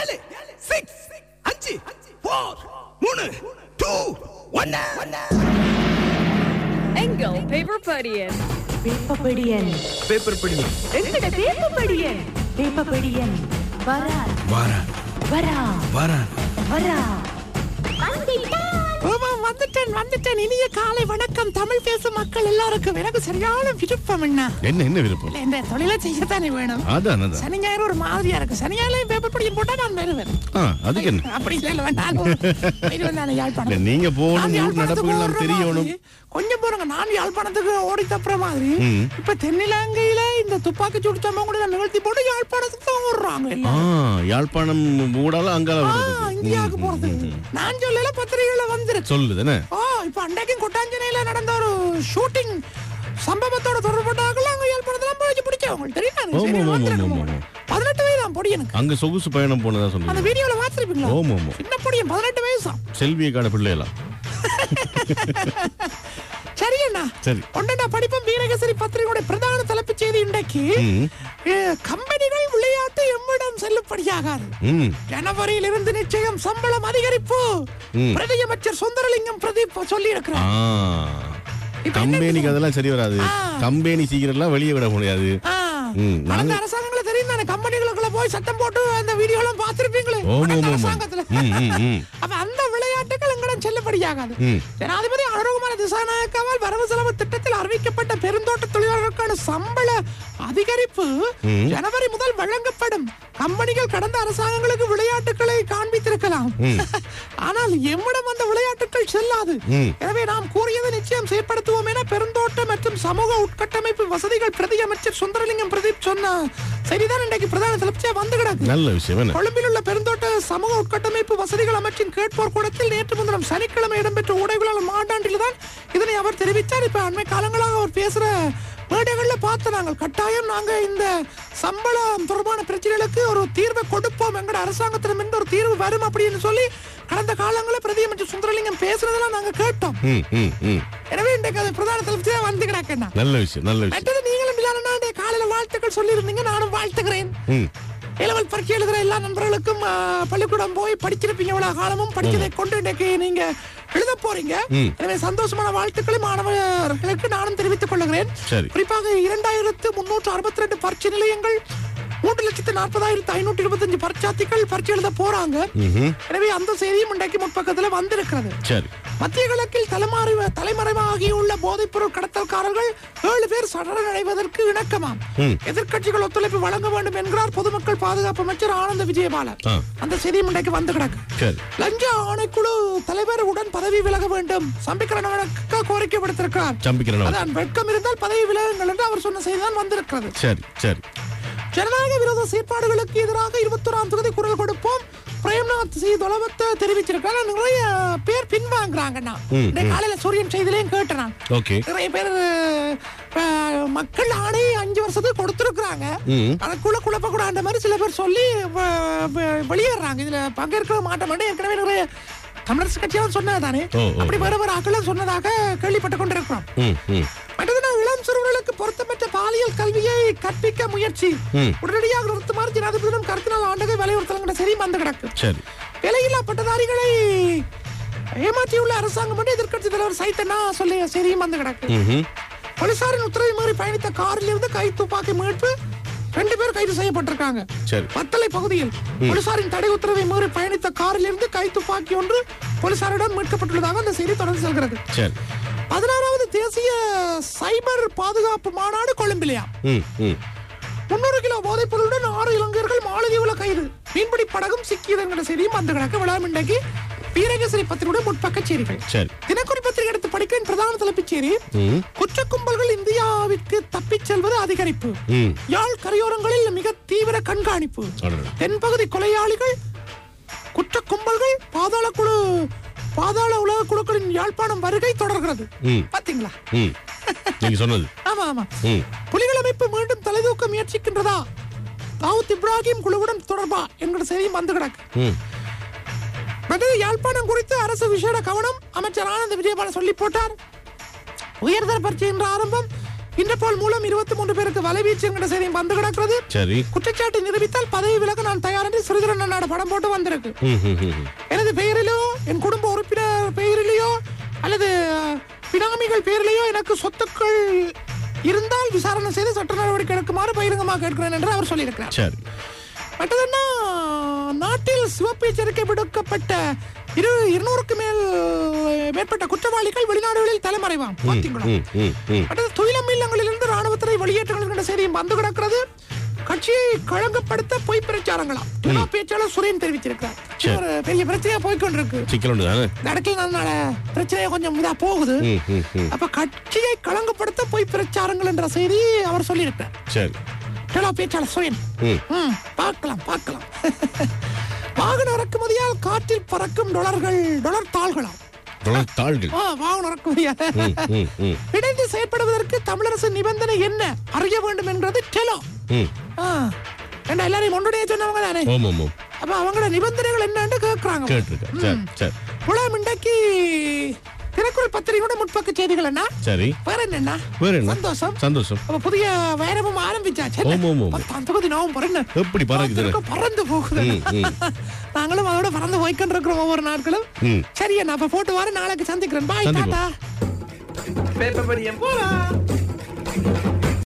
7 6 5 4 3 2 1 எங்கள் பேப்பர் படியன் எங்கட பேப்பர் படியன் வரா வந்துட்டேன் இனிய காலை வணக்கம். தமிழ் பேசும் மக்கள் எல்லாருக்கும் எனக்கு சரியான விருப்பம். என்ன விருப்பம்? இந்த தொழிலை செய்யத்தானே வேணும். சனி ஞாயிறு ஒரு மாதிரியா இருக்கு. சனி ஞாயிறு பேப்பர் படிக்க போட்டா நான் வருவேன். அதுக்கு என்ன அப்படி இல்ல வேண்டாம். யாழ்ப்பாணம் நீங்க போகணும், நடப்புகள் தெரியணும். கொஞ்சம் போறங்க. நான் யாழ்ப்பாணத்துக்கு ஓடி தப்புற மாதிரி இப்ப தென்னிலங்கையில இந்த துப்பாக்கி சூடு சம்பவம் கூட நிகழ்த்தி போட்டு யாழ்ப்பாணத்துக்கு தான் ஓடுறாங்க. யாழ்ப்பாணம் மூடால அங்கால இந்தியாவுக்கு போறது. நான் சொல்லல, பத்திரிகையில வந்துருக்கு சொல்லுதுன்னு. இப்ப அன்றைக்கும் கொட்டாஞ்சனையில நடந்த ஒரு ஷூட்டிங் சம்பவத்தோட தொடர்பட்டார்கள் அங்க யாழ்ப்பாணத்துல போய் பிடிச்சவங்க தெரியும். 18 வயது பொடி எனக்கு அங்க சொகுசு பயணம் போனதா சொன்னாங்க. அந்த வீடியோல பாத்துருப்பீங்களா? சின்ன பொடியன் 18 வயசா செல்வியை காண பிள்ளைகளா. சரி அண்ணா, சரி ஒன்னா படிப்பும் வீரகேசரி பத்திரிகையோட பிரதான தலைப்புச் செய்தி இன்றைக்கு கம்பெனிகள் விளையாட்டு எம்மிடம் செல்லுபடியாகாது. ஜனவரியில் இருந்து நிச்சயம் சம்பளம் அதிகரிப்பு. பிரதியமைச்சர் சுந்தரலிங்கம் பிரதீப் சொல்லி இருக்கிறார். கம்பெனிக்கு அதெல்லாம் சரி வராது. கம்பெனி சீக்கிரம் எல்லாம் வெளியே விட முடியாது. அரசாங்கங்கள தெரியும் தானே, கம்பெனிகளுக்குள்ள போய் சட்டம் போட்டு அந்த வீடியோ எல்லாம் பாத்துருப்பீங்களே அரசாங்கத்துல. அப்ப அந்த விளையாட்டுகள் எங்களிடம் செல்லுபடியாகாது. ஜனாதிபதி அனுரகுமார திசாநாயக்கவால் வரவு செலவு திட்டத்தில் அறிவிக்கப்பட்ட பெருந்தோட்ட தொழிலாளர்களுக்கான சம்பள அதிகரிப்பு ஜனவரி முதல் வழங்கப்படும். கம்பெனிகள் கடந்த அரசாங்கங்களுக்கு விளையாட்டுகளை காண்பித்திருக்கலாம், ஆனால் எம்மிடம் அந்த விளையாட்டுகள் செல்லாது. எனவே நாம் கூறியதை நிச்சயம் செயற்படுத்துவோம் என பெருந்தோட்ட மற்றும் சமூக உட்கட்டமைப்பு வசதிகள் பிரதி அமைச்சர் சுந்தரலிங்கம் பிரதீப் சொன்ன செய்திதான் இன்றைக்கு பிரதான தலைப்பிச்சா வந்து கிடக்கு. நல்ல விஷயம். கொழும்பில் உள்ள பெருந்தோட்ட சமூக உட்கட்டமைப்பு வசதிகள் அமைச்சின் கேட்போர் கூடத்தில் நேற்று முன்தினம் சனிக்கிழமை இடம்பெற்ற ஊடகவியலாளர் மாநாட்டில் தான் இதனை அவர் தெரிவித்தார். இப்ப அண்மை காலங்களாக அவர் பேசுற மேடைகள்ல பார்த்து நாங்கள் கட்டாயம் நாங்க இந்த சம்பளம் தொடர்பான பிரச்சனைகளுக்கு ஒரு தீர்வை கொடுப்போம், எங்கட அரசாங்கத்திடமிருந்து ஒரு தீர்வு வரும் அப்படின்னு சொல்லி கடந்த காலங்களில் பிரதி அமைச்சர் சுந்தரலிங்கம் பேசுறதெல்லாம் நாங்க கேட்டோம். எனவே இன்றைக்கு அது பிரதான தலைப்பிச்சா வந்து கிடக்கா. நல்ல விஷயம், நல்ல விஷயம். நீங்களும் இல்லாத காலையில வாழ்த்துக்கள் சொல்லி இருந்தீங்க, நானும் வாழ்த்துக்கிறேன். இளவல் பரீட்சை எழுதுற எல்லா நண்பர்களுக்கும் பள்ளிக்கூடம் போய் படிச்சிருப்பீங்க, இவ்வளவு காலமும் படிச்சதை கொண்டு இன்றைக்கு நீங்க எழுத போறீங்க. எனவே சந்தோஷமான வாழ்த்துக்களை மாணவர்களுக்கு நானும் தெரிவித்துக் கொள்கிறேன். குறிப்பாக 2362 பரீட்சை நிலையங்கள் 3,40,525 பரீட்சார்த்திகள் பரீட்சை எழுத போறாங்க. எனவே அந்த செய்தியும் இன்றைக்கு முற்பக்கத்துல வந்திருக்கிறது. மத்திய கிழக்கில் தலைமறைவாகியுள்ள போதைப் பொருள் கடத்தல்காரர்கள் 7 பேர் சரணடைவதற்கு இணக்கமாம். எதிர்கட்சிகள் ஒத்துழைப்பு வழங்க வேண்டும் என்கிறார் பொதுமக்கள் பாதுகாப்பு அமைச்சர் ஆனந்த விஜயபாலன். அந்த செய்தியும் இன்றைக்கு வந்து கிடக்கு. லஞ்ச ஆணைக்குழு தலைவர் உடன் பதவி விலக வேண்டும் சம்பிக்கரனுக்கு கோரிக்கை விடுத்திருக்கிறார். அதான் வெட்கம் இருந்தால் பதவி விலகுங்கள் என்று அவர் சொன்ன செய்திதான் வந்திருக்கிறது. ஜனநாயக விரோத செயற்பாடுகளுக்கு எதிராக 21ஆம் தேதி குரல் கொடுப்போம் பிரேம்நாத் சி தொலவத்தை தெரிவிச்சிருக்காங்க. நிறைய பேர் பின்வாங்குறாங்கண்ணா. காலையில சூரியன் செய்திலையும் கேட்டேன். நிறைய பேர் மக்கள் ஆணை 5 வருஷத்துக்கு கொடுத்திருக்கிறாங்க, அதுக்குள்ள குழப்ப கூடாத மாதிரி சில பேர் சொல்லி வெளியேறாங்க. இதுல பங்கேற்க மாட்டோம். ஏற்கனவே நிறைய தமிழரசு கட்சியாலும் சொன்னதானே, அப்படி வேற வேற ஆக்களும் சொன்னதாக கேள்விப்பட்டுக் கொண்டிருக்கிறோம். இளம் சிறுவர்களுக்கு பொருத்தமற்ற பாலியல் கல்வியை கற்பிக்க முயற்சி உடனடியாக நிறுத்துமாறு ஜனாதிபதியிடம் கருத்தினால் ஆண்டுகள் வலியுறுத்தல் சரி வந்து கிடக்கு. வேலையில்லா பட்டதாரிகளை ஏமாற்றியுள்ள அரசாங்கம் என்று எதிர்கட்சி தலைவர் சைத்தனா சொல்லி சரியும் வந்து கிடக்கு. போலீசாரின் உத்தரவை மீறி பயணித்த காரில் இருந்து கை துப்பாக்கி மீட்பு 2 பேர் கைது செய்யப்பட்டிருக்காங்க. பத்தலை பகுதியில் போலீசாரின் தடை உத்தரவை மீறி பயணித்த காரில் இருந்து கை துப்பாக்கி ஒன்று போலீசாரிடம் மீட்கப்பட்டுள்ளதாக அந்த செய்தி தொடர்ந்து செல்கிறது. 16வது தேசிய சைபர் பாதுகாப்பு மாநாடு கொழும்பிலையா 300 கிலோ போதைப் பொருளுடன் 6 இளைஞர்கள் மாலதீவுல கைது. மீன்பிடி படகும் சிக்கியது என்கிற செய்தியும் அந்த கிடக்கு. விழாம் இன்றைக்கு வீரகேசரி பத்திரிகையுடைய முற்பக்க செய்திகள். தினக்குறி பத்திரிகை எடுத்து படிக்கிற பிரதான தலைப்புச் செய்தி குற்ற கும்பல்கள் இந்தியாவிற்கு தப்பிச் செல்வது அதிகரிப்பு. யாழ் கரையோரங்களில் மிக தீவிர கண்காணிப்பு. தென்பகுதி கொலையாளிகள் குற்ற கும்பல்கள் பாதாள உலக குழுக்களின் யாழ்ப்பாணம் வருகை தொடர்கிறது. பாத்தீங்களா நீங்க சொன்னது? ஆமா ஆமா. புலிகள் அமைப்பு மீண்டும் தலைதூக்க முயற்சிக்கின்றதா? தாவூத் இப்ராஹிம் குழுவுடன் தொடர்பா என்கிற செய்தியும் வந்து கிடக்கு. யாழ்ப்பாணம் குறித்து அரசு விசேட கவனம் அமைச்சர் ஆனந்த விஜயபாலன் சொல்லி போட்டார். உயர்தர பரீட்சை என்ற ஆரம்பம் இன்டர்போல் மூலம் 23 பேருக்கு வலைவீச்சு என்கிற செய்தியும் வந்து கிடக்கிறது. குற்றச்சாட்டு நிரூபித்தால் பதவி விலக நான் தயார் என்று சிறிதரன் எங்களோட படம் போட்டு வந்திருக்கு. எனது பெயரிலோ என் குடும்ப உறுப்பினர் பெயரிலேயோ அல்லது பினாமிகள் பெயரிலேயோ எனக்கு சொத்துக்கள் இருந்தால் விசாரணை செய்து சட்ட நடவடிக்கை எடுக்குமாறு பகிரங்கமாக கேட்கிறேன் என்று அவர் சொல்லியிருக்கிறார். மற்றதுன்னா நாட்டில் சிவப்பு எச்சரிக்கை விடுக்கப்பட்ட 200க்கு மேற்பட்ட குற்றவாளிகள் வெளிநாடுகளில் தலைமறைவாம். துயிலம் இல்லங்களிலிருந்து ராணுவத்தினை வெளியேற்றுகின்ற செய்தியும் வந்து கிடக்கிறது. கட்சியை களங்கப்படுத்த பொய் பிரச்சாரங்களாம் பேச்சாளர் சுரேன் தெரிவித்திருக்கிறார். ஒரு பெரிய பிரச்சனையா போய்கொண்டிருக்கு. நடக்கல பிரச்சனையா கொஞ்சம் இதா போகுது. அப்ப கட்சியை களங்கப்படுத்த பொய் பிரச்சாரங்கள் என்ற செய்தி அவர் சொல்லியிருக்கிறார். பேச்சாளர் சுரேன் பார்க்கலாம். வாகன இறக்குமதியால் காற்றில் பறக்கும் டொலர் தாள்களாம். வாகன இறக்குமதியால் இணைந்து செயற்படுவதற்கு தமிழரசு நிபந்தனை என்ன அறிய வேண்டும் என்றது டெலோ. எல்லாரையும் ஒன்றுடைய சொன்னவங்க தானே. அப்ப அவங்களோட நிபந்தனைகள் என்னன்னு கேட்கிறாங்க. இன்றைக்கு தினக்குரல் பத்திரிகையோட முற்பக்க செய்திகள் என்ன? சரி, வேற என்ன? சந்தோஷம். புதிய வைரமும் ஆரம்பிச்சாச்சு. தொகுதி எப்படி பறந்து போகுது. நாங்களும் அதோட பறந்து போய்கிட்டு இருக்கிறோம் ஒவ்வொரு நாட்களும். சரி, நான் அப்ப போட்டு வர நாளைக்கு சந்திக்கிறேன். பாய், டாடா.